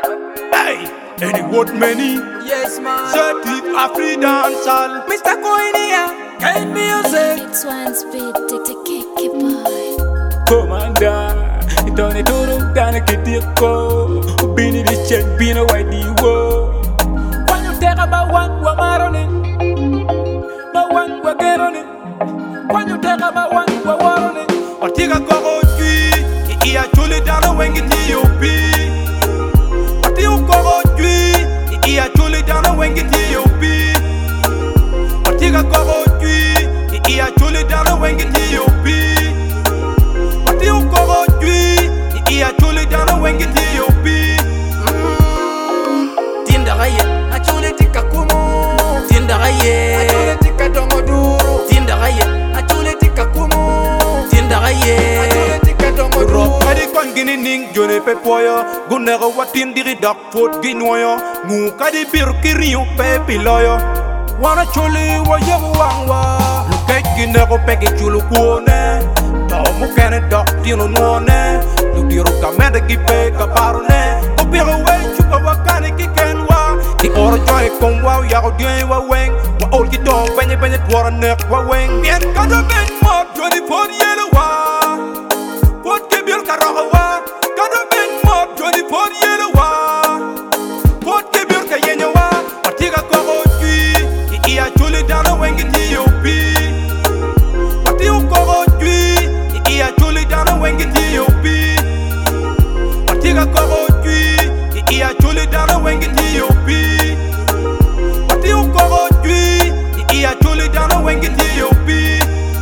Hey, any what many? Yes, man. Certif Afri dancehall. Mr. Koinia, can music. It's one speed, kick boy. Commander, don't it do down a kidiko. Bini the check, bini a white wo. When you take about one, we're on it. But one, we're get on it. When you take about one, we're on it. Otiga koro tui, ia chule dana wengi tiopi. Otiga koro tui, ia chule dana wengi tiopi. Otiga koro tui, ia chule dana wengi tiopi. Otiga koro tui, ia chule dana wengi tiopi. Tinda gaye, achule tika kumu. Tinda gaye, achule tika dongo duro. Tinda gaye, achule tika kumu. Tinda gaye, achule tika dongo duro. Kadi kon gini ning jone pe poyo. Gunnego watin diri dak fot ginoyo. Ngu kadi bir kiriu pe piloyo. Wana chuli wa yabu wangwa. Lukej ginego pegi chulu kuone. Mu kene dok tino nuone. Ludiru kamende ki pe kaparune. Kupiro we chupa wakane ki kenwa. Ki oro joy kong wa yago dien wa weng. Wa ol ki dong benye tuara nek wa weng. Bien kado ben mo 24 yelo wa. Pot ke bir karoha wa. Kado ben mo 24 yelo wa. Pot ke bir ka yenya wa. Patiga koro tui. Ki ia chuli dana wengi tiopi. Patiga koro tui. Ki ia chuli dana wengi tiopi. Patiga koro tui. Ki ia chuli dana wengi tiopi. Patiga koro tui. Ki ia chuli dana wengi tiopi.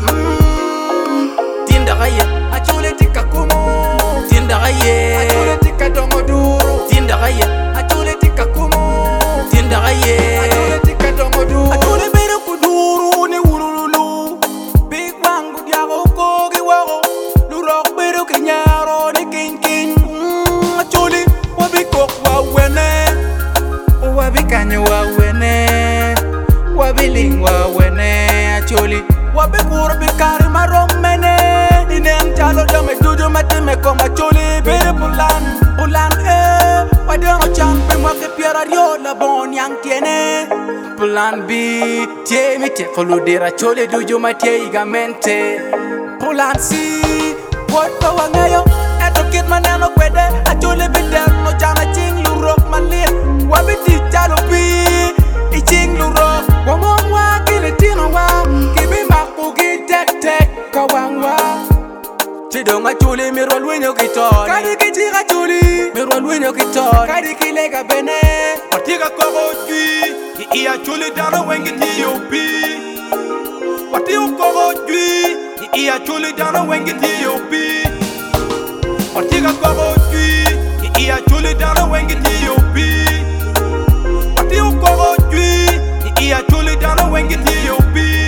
Tinda gaye, achule tika kumu. Tinda gaye, achule tika dongo duro. Tinda gaye, achule tika kumu. Tinda gaye, achule tika dongo duro. Achule bere kuduru ni wululu. Big wangu diago kogi wago. Lurok bere kinyaro ni king. Achule wabi kok wawene. Wabi kanyo wawene. Wabi ling wawene. Achule wabi kurbi kari maromene. Inen chalo jame juju matime koma chuli. Bere pulan Wadongo champe mwake piera riola bon yang tiene. Pulan B, tie mi te koludira chole duju matie igamente. Pulan C, what pa wangayo. Eto kid manano kwede. Achule bider no jana ching lurok malit. Wabiti chalo B, iching lurok. Wamongwa kile tino wa. Kibi makugi tek kawangwa. Chidonga chuli mirwa lwenyo kiton. Kadi kichika chuli mirwa lwenyo kiton. Kadi kilega bene. Otiga koro tui. Ki ia chuli dana wengi tiopi. Otiga koro tui. Ki ia chuli dana wengi tiopi. Otiga koro tui. Ki ia chuli dana wengi tiopi. Otiga koro tui. Ki ia chuli dana wengi tiopi.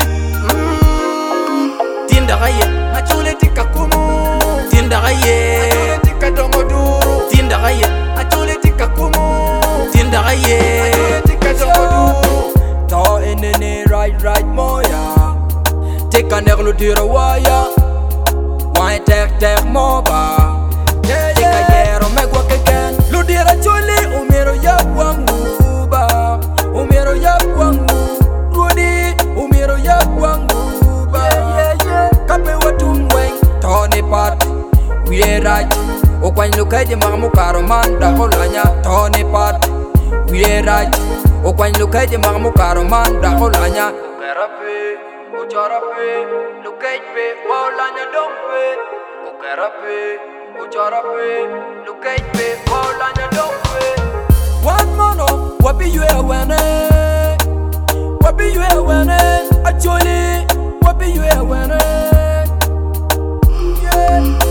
Tinda gaye, achule tika kumu. Tinda gaye, achule tika dongo duro. Tinda gaye, achule tika kumu. Tinda gaye, achule tika dongo duro. Ta enene right moya. Tika neglu dira waya. Why tek moba. Tika yero megwa keken. Ludira chuli umiro ya wangu ba. Umiro ya wangu. Rudi umiro ya wangu. Kape watum weng Tony Pat We right Okwany lukaje magamu karoman Dakolanya Tony Pat We right Okwany lukaje magamu karoman Dakolanya Ukerape Ucharape Lukaje Waulanya dompe Ukerape Ucharape Lukaje Waulanya dompe One mono Wabi yue wene Wabi yue wene Acholi Wabi yue wene Yeah